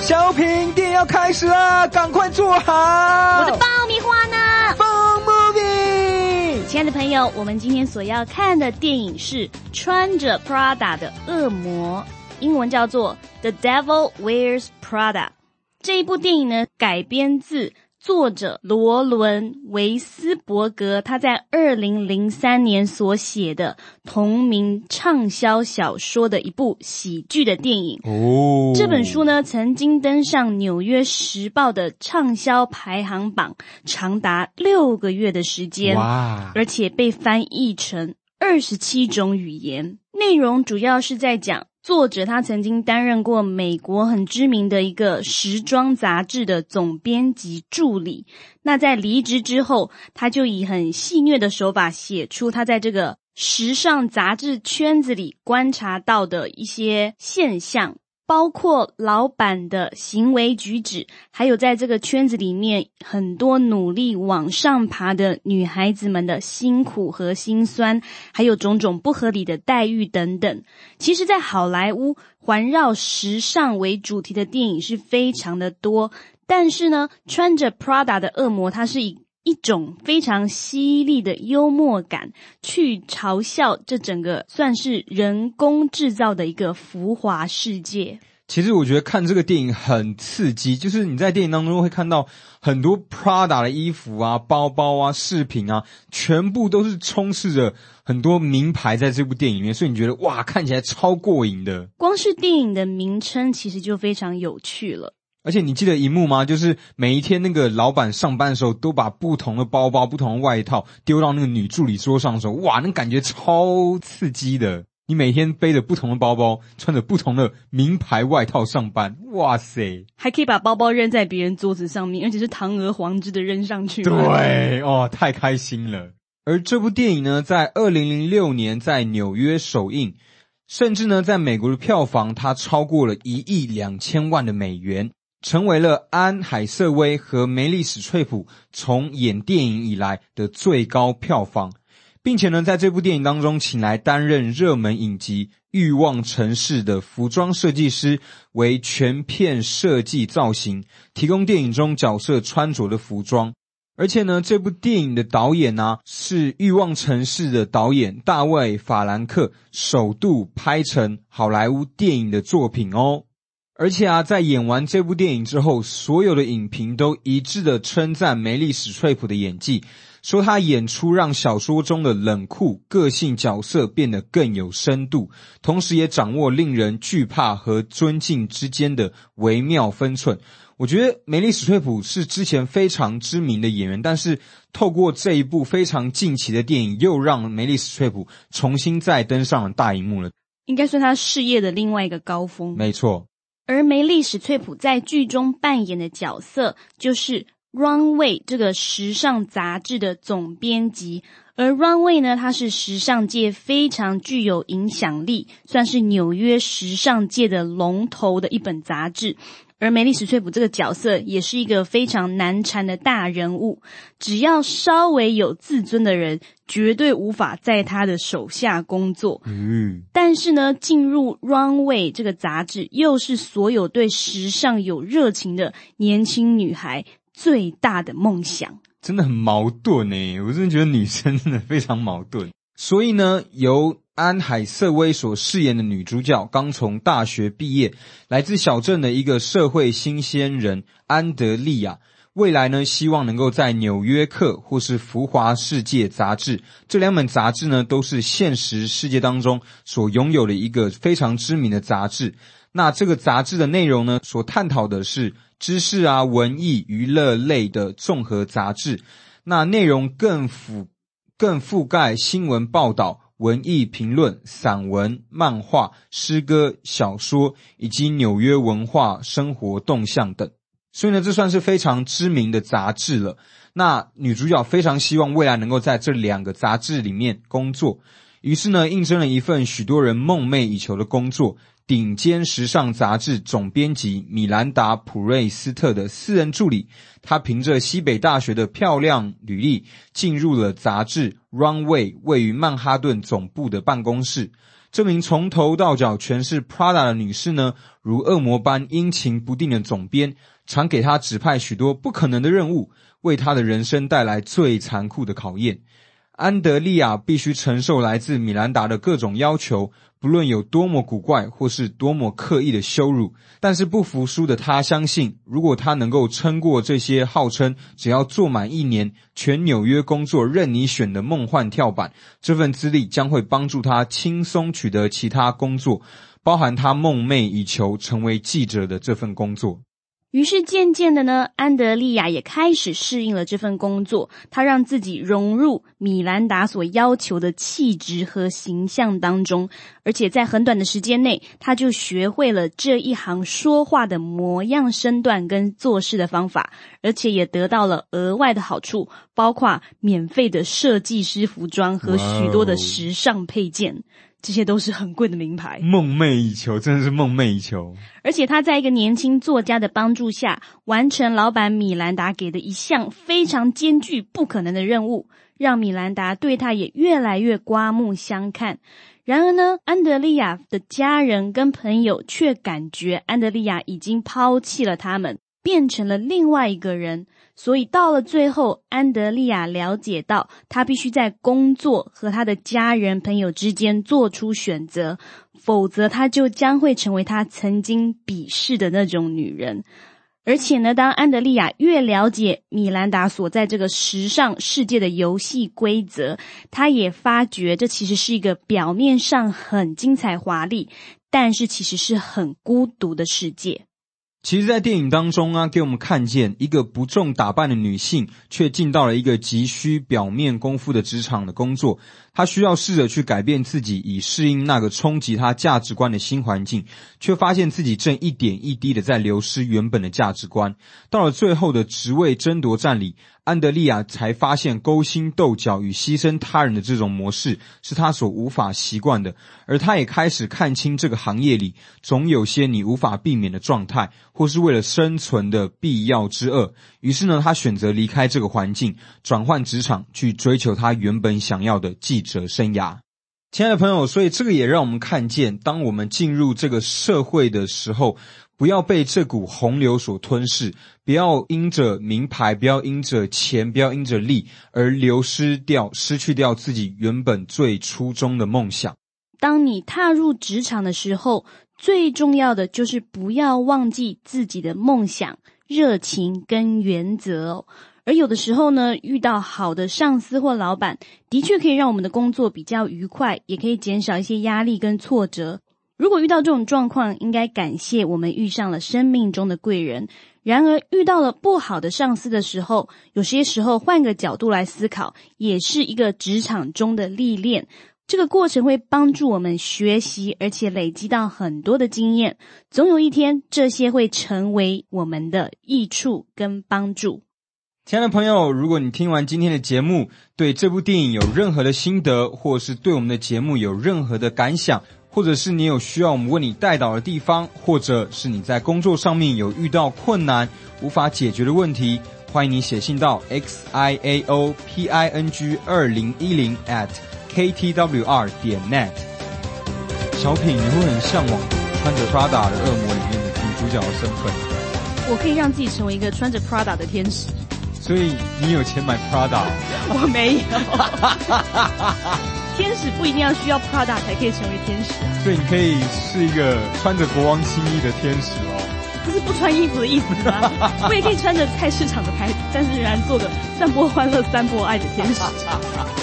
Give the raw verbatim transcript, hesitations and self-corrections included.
小品电影要开始啦，赶快坐好。 我的爆米花呢？ 放 movie。 亲爱的朋友，我们今天所要看的电影是穿着 Prada 的恶魔，英文叫做 The Devil Wears Prada。这一部电影呢，改编自作者罗伦·维斯伯格他在二零零三年所写的同名畅销小说的一部喜剧的电影。 哦， 这本书呢，曾经登上纽约时报的畅销排行榜长达六个月的时间， 哇， 而且被翻译成二十七种语言。内容主要是在讲作者他曾经担任过美国很知名的一个时装杂志的总编辑助理，那在离职之后，他就以很戏谑的手法写出他在这个时尚杂志圈子里观察到的一些现象，包括老板的行为举止，还有在这个圈子里面很多努力往上爬的女孩子们的辛苦和辛酸，还有种种不合理的待遇等等。其实在好莱坞环绕时尚为主题的电影是非常的多，但是呢，穿着 Prada 的恶魔，它是以一种非常犀利的幽默感去嘲笑这整个算是人工制造的一个浮华世界。 其实我觉得看这个电影很刺激，就是你在电影当中会看到很多 Prada 的衣服啊、包包啊、饰品啊，全部都是充斥着很多名牌在这部电影里面，所以你觉得哇，看起来超过瘾的。 光是电影的名称其实就非常有趣了。 而且你记得一幕吗？就是每一天那个老板上班的时候，都把不同的包包、不同的外套丢到那个女助理桌上的时候，哇，那感觉超刺激的。你每天背着不同的包包，穿着不同的名牌外套上班，哇塞！ 还可以把包包扔在别人桌子上面，而且是堂而皇之的扔上去。 对，哦，太开心了。而这部电影呢，在二零零六年在纽约首映，甚至呢，在美国的票房它超过了一亿两千万的美元，成为了安海瑟薇和梅丽史翠普从演电影以来的最高票房。并且呢，在这部电影当中请来担任热门影集《欲望城市》的服装设计师，为全片设计造型，提供电影中角色穿着的服装。而且呢，这部电影的导演啊，是《欲望城市》的导演大卫·法兰克首度拍成好莱坞电影的作品哦。而且啊，在演完这部电影之后，所有的影评都一致的称赞梅丽史翠普的演技，说她演出让小说中的冷酷个性角色变得更有深度，同时也掌握令人惧怕和尊敬之间的微妙分寸。我觉得梅丽史翠普是之前非常知名的演员，但是透过这一部非常近期的电影，又让梅丽史翠普重新再登上了大荧幕了， 应该算她事业的另外一个高峰。 没错。 而梅丽史翠普在剧中扮演的角色就是Runway 这个时尚杂志的总编辑，而 Runway 呢，它是时尚界非常具有影响力，算是纽约时尚界的龙头的一本杂志。而梅丽史翠普这个角色也是一个非常难缠的大人物，只要稍微有自尊的人，绝对无法在他的手下工作。 嗯， 但是呢，进入 Runway 这个杂志，又是所有对时尚有热情的年轻女孩最大的梦想。 真的很矛盾耶，我真的觉得女生真的非常矛盾。所以呢，由安海瑟薇所饰演的女主角刚从大学毕业，来自小镇的一个社会新鲜人安德利亚，未来呢希望能够在纽约客或是浮华世界杂志，这两本杂志呢都是现实世界当中所拥有的一个非常知名的杂志。那这个杂志的内容呢，所探讨的是知识啊、文艺、娱乐类的综合杂志，那内容更覆更覆盖新闻报道、文艺评论、散文、漫画、诗歌、小说以及纽约文化生活动向等。所以呢，这算是非常知名的杂志了。那女主角非常希望未来能够在这两个杂志里面工作，于是呢，应征了一份许多人梦寐以求的工作，顶尖时尚杂志总编辑米兰达·普瑞斯特的私人助理。他凭着西北大学的漂亮履历，进入了杂志 Runway 位于曼哈顿总部的办公室。 这名从头到脚全是 Prada 的女士呢，如恶魔般阴晴不定的总编，常给她指派许多不可能的任务，为她的人生带来最残酷的考验。安德利亚必须承受来自米兰达的各种要求，不论有多么古怪或是多么刻意的羞辱，但是不服输的他相信，如果他能够撑过这些号称只要做满一年全纽约工作任你选的梦幻跳板，这份资历将会帮助他轻松取得其他工作，包含他梦寐以求成为记者的这份工作。 于是渐渐的呢，安德利亚也开始适应了这份工作，他让自己融入米兰达所要求的气质和形象当中，而且在很短的时间内，他就学会了这一行说话的模样身段跟做事的方法，而且也得到了额外的好处，包括免费的设计师服装和许多的时尚配件。这些都是很贵的名牌， 梦寐以求，真的是梦寐以求。 而且他在一个年轻作家的帮助下，完成老板米兰达给的一项非常艰巨不可能的任务，让米兰达对他也越来越刮目相看。然而呢，安德利亚的家人跟朋友却感觉安德利亚已经抛弃了他们，变成了另外一个人。所以到了最后，安德利亚了解到他必须在工作和他的家人朋友之间做出选择，否则他就将会成为他曾经鄙视的那种女人。而且呢，当安德利亚越了解米兰达所在这个时尚世界的游戏规则，他也发觉这其实是一个表面上很精彩华丽，但是其实是很孤独的世界。 其实在电影当中啊，给我们看见一个不重打扮的女性却进到了一个急需表面功夫的职场的工作，她需要试着去改变自己，以适应那个冲击她价值观的新环境，却发现自己正一点一滴的在流失原本的价值观。到了最后的职位争夺战里，安德利亚才发现勾心斗角与牺牲他人的这种模式是他所无法习惯的，而他也开始看清这个行业里总有些你无法避免的状态，或是为了生存的必要之恶。于是呢，他选择离开这个环境，转换职场，去追求他原本想要的记者生涯。亲爱的朋友，所以这个也让我们看见，当我们进入这个社会的时候，不要被这股洪流所吞噬，不要因着名牌，不要因着钱，不要因着利而流失掉，失去掉自己原本最初衷的梦想。 当你踏入职场的时候，最重要的就是不要忘记自己的梦想、热情跟原则哦。而有的时候呢，遇到好的上司或老板，的确可以让我们的工作比较愉快，也可以减少一些压力跟挫折。如果遇到这种状况，应该感谢我们遇上了生命中的贵人。然而遇到了不好的上司的时候，有些时候换个角度来思考，也是一个职场中的历练。这个过程会帮助我们学习，而且累积到很多的经验。总有一天，这些会成为我们的益处跟帮助。 亲爱的朋友，如果你听完今天的节目，对这部电影有任何的心得，或是对我们的节目有任何的感想，或者是你有需要我们为你带导的地方，或者是你在工作上面有遇到困难无法解决的问题，欢迎你写信到 x i a o p i n g 二零一零 at k t w r 点 net。 小品，你会很向往穿着 Prada 的恶魔里面的女主角的身份？ 我可以让自己成为一个穿着 Prada 的天使。 所以你有钱买 Prada？ 我没有。天使不一定要需要 Prada 才可以成为天使， 所以你可以是一个穿着国王新衣的天使哦。 这是不穿衣服的意思吗？我也可以穿着菜市场的牌子，但是仍然做个散播欢乐、散播爱的天使。